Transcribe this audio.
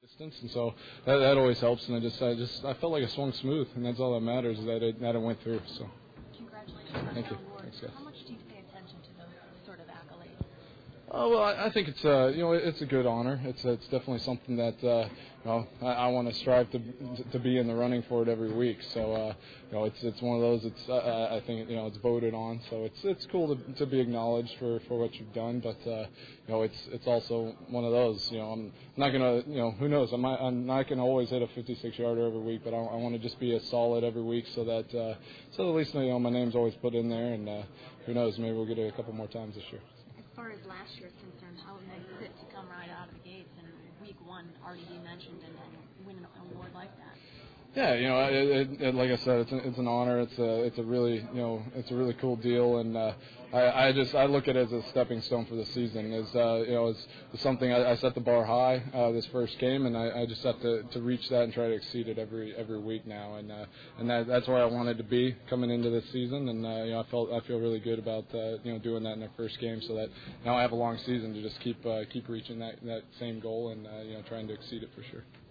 distance, and so that always helps. And I felt like I swung smooth, and that's all that matters is that it went through. So congratulations on thank the you. award. Thanks, guys. How much do you pay attention to those sort of accolades? Oh well, I think it's it's a good honor. It's definitely something that I want to strive to be in the running for it every week. So it's one of those. I think it's voted on. So it's cool to be acknowledged for what you've done. But it's also one of those. I'm not gonna who knows. I'm not gonna always hit a 56-yarder every week. But I want to just be as solid every week so that at least my name's always put in there. And who knows, maybe we'll get it a couple more times this year. As far as last year is concerned, how nice is it to come right out of the gates and week one already be mentioned and win an award like that? Yeah, like I said, it's an honor. It's a really it's a really cool deal, and I look at it as a stepping stone for the season. It's something I set the bar high this first game, and I just have to reach that and try to exceed it every week now, and that's where I wanted to be coming into this season, and I feel really good about doing that in the first game, so that now I have a long season to just keep reaching that same goal and trying to exceed it for sure.